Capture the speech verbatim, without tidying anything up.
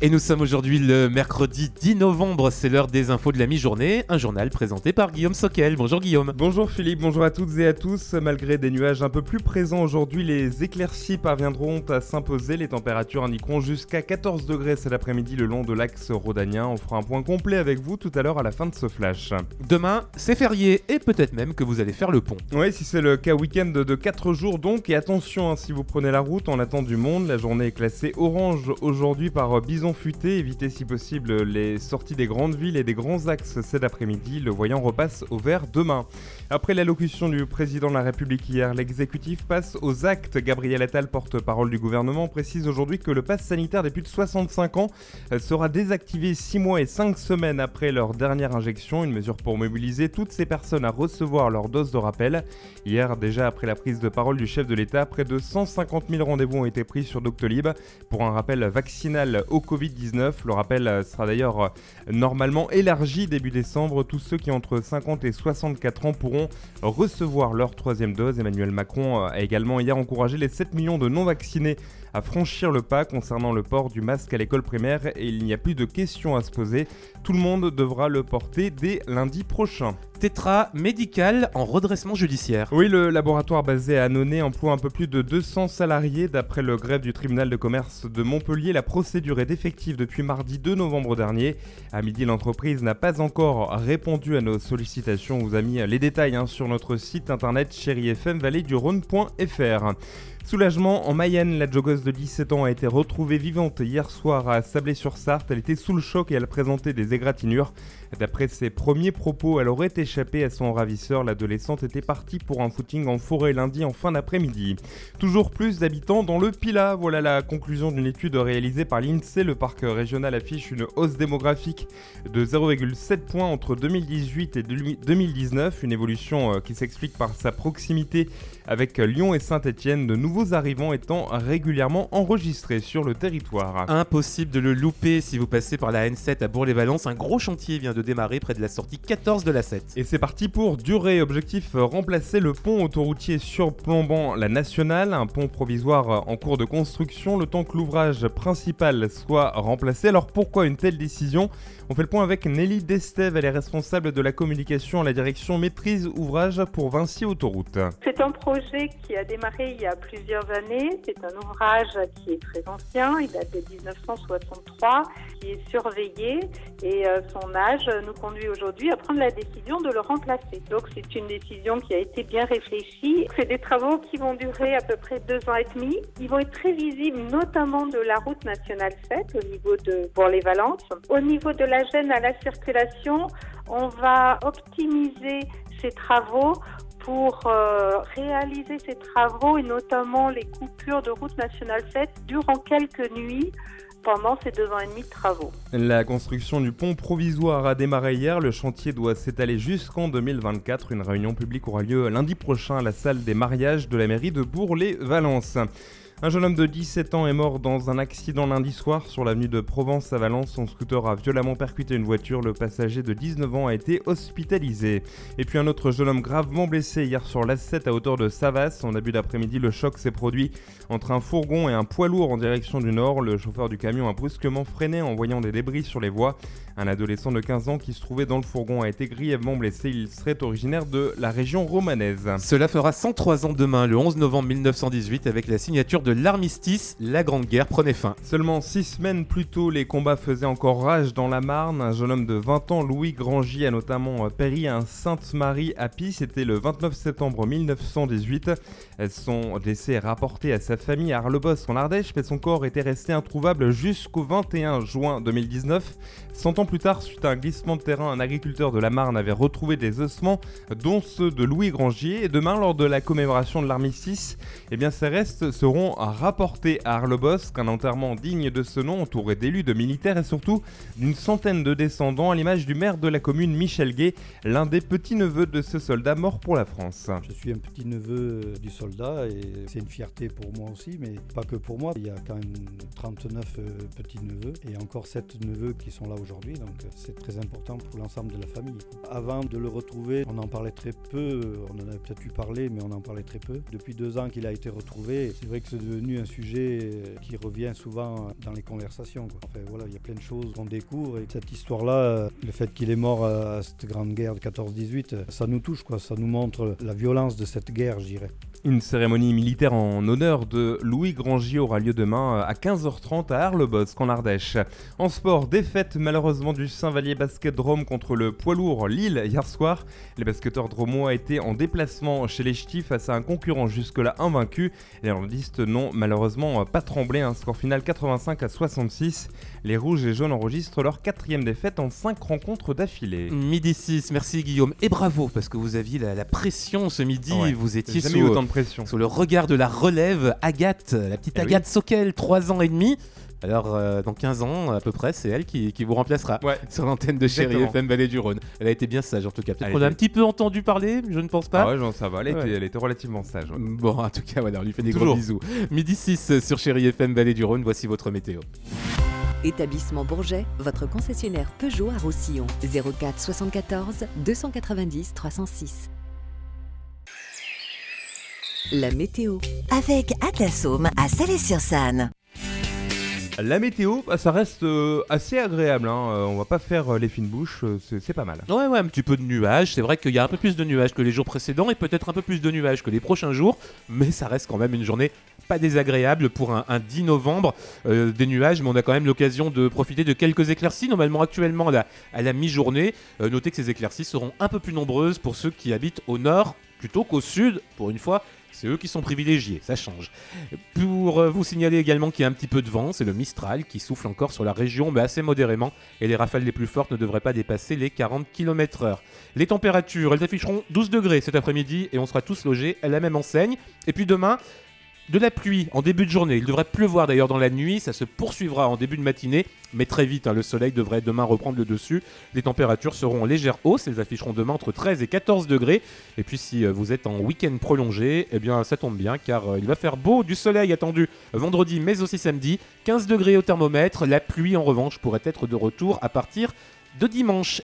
Et nous sommes aujourd'hui le mercredi dix novembre, c'est l'heure des infos de la mi-journée, un journal présenté par Guillaume Sockel. Bonjour Guillaume. Bonjour Philippe, bonjour à toutes et à tous. Malgré des nuages un peu plus présents aujourd'hui, les éclaircies parviendront à s'imposer. Les températures indiqueront jusqu'à quatorze degrés cet après-midi le long de l'axe rhodanien. On fera un point complet avec vous tout à l'heure à la fin de ce flash. Demain, c'est férié et peut-être même que vous allez faire le pont. Oui, si c'est le cas, week-end de quatre jours donc. Et attention, hein, si vous prenez la route, on attend du monde. La journée est classée orange aujourd'hui par bison futé. Évitez si possible les sorties des grandes villes et des grands axes cet après-midi. Le voyant repasse au vert demain. Après l'allocution du président de la République hier, l'exécutif passe aux actes. Gabriel Attal, porte-parole du gouvernement, précise aujourd'hui que le pass sanitaire des plus de soixante-cinq ans sera désactivé six mois et cinq semaines après leur dernière injection. Une mesure pour mobiliser toutes ces personnes à recevoir leur dose de rappel. Hier, déjà après la prise de parole du chef de l'État, près de cent cinquante mille rendez-vous ont été pris sur Doctolib pour un rappel vaccinal au covid dix-neuf. Le rappel sera d'ailleurs normalement élargi début décembre. Tous ceux qui ont entre cinquante et soixante-quatre ans pourront recevoir leur troisième dose. Emmanuel Macron a également hier encouragé les sept millions de non-vaccinés à franchir le pas concernant le port du masque à l'école primaire et il n'y a plus de questions à se poser. Tout le monde devra le porter dès lundi prochain. Tétra médical en redressement judiciaire. Oui, le laboratoire basé à Annonay emploie un peu plus de deux cents salariés. D'après le greffe du tribunal de commerce de Montpellier, la procédure est effective depuis mardi deux novembre dernier. À midi, l'entreprise n'a pas encore répondu à nos sollicitations. On vous a mis les détails hein, sur notre site internet chéri f m vallée du rhône point f r. Soulagement en Mayenne, la joggeuse de dix-sept ans a été retrouvée vivante hier soir à Sablé-sur-Sarthe. Elle était sous le choc et elle présentait des égratignures. D'après ses premiers propos, elle aurait échappé à son ravisseur. L'adolescente était partie pour un footing en forêt lundi en fin d'après-midi. Toujours plus d'habitants dans le Pilat. Voilà la conclusion d'une étude réalisée par l'INSEE. Le parc régional affiche une hausse démographique de zéro virgule sept points entre deux mille dix-huit et deux mille dix-neuf. Une évolution qui s'explique par sa proximité avec Lyon et Saint-Étienne. De nouveaux arrivants étant régulièrement enregistrés sur le territoire. Impossible de le louper si vous passez par la N sept à Bourg-les-Valences. Un gros chantier vient de démarrer près de la sortie quatorze de la sept. Et c'est parti pour durer. Objectif, remplacer le pont autoroutier surplombant la nationale. Un pont provisoire en cours de construction, le temps que l'ouvrage principal soit remplacé. Alors pourquoi une telle décision ? On fait le point avec Nelly Destève, elle est responsable de la communication à la direction maîtrise ouvrage pour Vinci Autoroute. C'est un projet qui a démarré il y a plusieurs années. C'est un ouvrage qui est très ancien, il date de dix-neuf cent soixante-trois, qui est surveillé et euh, son âge nous conduit aujourd'hui à prendre la décision de le remplacer. Donc c'est une décision qui a été bien réfléchie. C'est des travaux qui vont durer à peu près deux ans et demi. Ils vont être très visibles, notamment de la route nationale sept au niveau de Bourg-les-Valences. Au niveau de la gêne à la circulation, on va optimiser ces travaux pour euh, réaliser ces travaux et notamment les coupures de route nationale sept durant quelques nuits pendant ces deux ans et demi de travaux. La construction du pont provisoire a démarré hier. Le chantier doit s'étaler jusqu'en deux mille vingt-quatre. Une réunion publique aura lieu lundi prochain à la salle des mariages de la mairie de Bourg-les-Valences. Un jeune homme de dix-sept ans est mort dans un accident lundi soir sur l'avenue de Provence à Valence. Son scooter a violemment percuté une voiture. Le passager de dix-neuf ans a été hospitalisé. Et puis un autre jeune homme gravement blessé hier sur l'A sept à hauteur de Savas. En début d'après-midi, le choc s'est produit entre un fourgon et un poids lourd en direction du nord. Le chauffeur du camion a brusquement freiné en voyant des débris sur les voies. Un adolescent de quinze ans qui se trouvait dans le fourgon a été grièvement blessé. Il serait originaire de la région romanaise. Cela fera cent trois ans demain, le onze novembre mille neuf cent dix-huit, avec la signature de l'armistice. La Grande Guerre prenait fin. Seulement six semaines plus tôt, les combats faisaient encore rage dans la Marne. Un jeune homme de vingt ans, Louis Grangy, a notamment péri à Sainte-Marie-à-Pie. C'était le vingt-neuf septembre mille neuf cent dix-huit. Son décès est rapporté à sa famille à Arlebos en Ardèche, mais son corps était resté introuvable jusqu'au vingt et un juin deux mille dix-neuf. Cent ans plus tard, suite à un glissement de terrain, un agriculteur de la Marne avait retrouvé des ossements, dont ceux de Louis Grangier. Et demain, lors de la commémoration de l'armistice, eh bien, ces restes seront rapportés à Arlebosc, un enterrement digne de ce nom, entouré d'élus, de militaires et surtout d'une centaine de descendants, à l'image du maire de la commune, Michel Gay, l'un des petits-neveux de ce soldat mort pour la France. Je suis un petit-neveu du soldat soldats et c'est une fierté pour moi aussi, mais pas que pour moi. Il y a quand même trente-neuf euh, petits-neveux et encore sept neveux qui sont là aujourd'hui, donc c'est très important pour l'ensemble de la famille. Avant de le retrouver, on en parlait très peu, on en a peut-être eu parlé, mais on en parlait très peu. Depuis deux ans qu'il a été retrouvé, c'est vrai que c'est devenu un sujet qui revient souvent dans les conversations, quoi. Enfin voilà, il y a plein de choses qu'on découvre et cette histoire-là, le fait qu'il est mort à cette grande guerre de quatorze dix-huit, ça nous touche, quoi. Ça nous montre la violence de cette guerre, je dirais. Une cérémonie militaire en honneur de Louis Grangier aura lieu demain à quinze heures trente à Arles-Bosc en Ardèche. En sport, défaite malheureusement du Saint-Vallier Basket Drôme contre le poids lourd Lille hier soir. Les basketteurs drômois étaient en déplacement chez les Ch'tis face à un concurrent jusque-là invaincu. Les nordistes n'ont malheureusement pas tremblé, un score final quatre-vingt-cinq à soixante-six. Les rouges et jaunes enregistrent leur quatrième défaite en cinq rencontres d'affilée. Midi six, merci Guillaume. Et bravo, parce que vous aviez la, la pression ce midi, Ouais, vous étiez jamais eu sous, autant de pression. sous le regard de la relève Agathe, la petite Eh Agathe oui. Soquel, trois ans et demi. Alors, euh, dans quinze ans, à peu près, c'est elle qui, qui vous remplacera Ouais. sur l'antenne de Chérie Exactement. F M Vallée du Rhône. Elle a été bien sage en tout cas. Peut-être Elle qu'on a un était- petit peu entendu parler, je ne pense pas. Ah ouais, genre, ça va, elle, Ouais. était, elle était relativement sage. ouais. Bon, en tout cas, voilà, on lui fait des Toujours. gros bisous. Midi six sur Chérie F M Vallée du Rhône, voici votre météo. Établissement Bourget, votre concessionnaire Peugeot à Roussillon. zéro quatre soixante-quatorze deux cent quatre-vingt-dix trois cent six. La météo. Avec Atlasome à Salé-sur-Sanne. La météo, bah, ça reste euh, assez agréable, hein. Euh, on va pas faire euh, les fines bouches, euh, c'est, c'est pas mal. Ouais, ouais, un petit peu de nuages. C'est vrai qu'il y a un peu plus de nuages que les jours précédents et peut-être un peu plus de nuages que les prochains jours, mais ça reste quand même une journée pas désagréable pour un, un dix novembre. Euh, des nuages, mais on a quand même l'occasion de profiter de quelques éclaircies, normalement actuellement à la, à la mi-journée. Euh, notez que ces éclaircies seront un peu plus nombreuses pour ceux qui habitent au nord plutôt qu'au sud, pour une fois. C'est eux qui sont privilégiés, ça change. Pour euh, vous signaler également qu'il y a un petit peu de vent, c'est le Mistral qui souffle encore sur la région, mais assez modérément, et les rafales les plus fortes ne devraient pas dépasser les quarante kilomètres heure. Les températures, elles afficheront douze degrés cet après-midi, et on sera tous logés à la même enseigne. Et puis demain, de la pluie en début de journée. Il devrait pleuvoir d'ailleurs dans la nuit, ça se poursuivra en début de matinée, mais très vite, hein, le soleil devrait demain reprendre le dessus. Les températures seront en légère hausse, elles afficheront demain entre treize et quatorze degrés. Et puis si euh, vous êtes en week-end prolongé, eh bien ça tombe bien car euh, il va faire beau, du soleil attendu vendredi mais aussi samedi. quinze degrés au thermomètre, la pluie en revanche pourrait être de retour à partir de dimanche.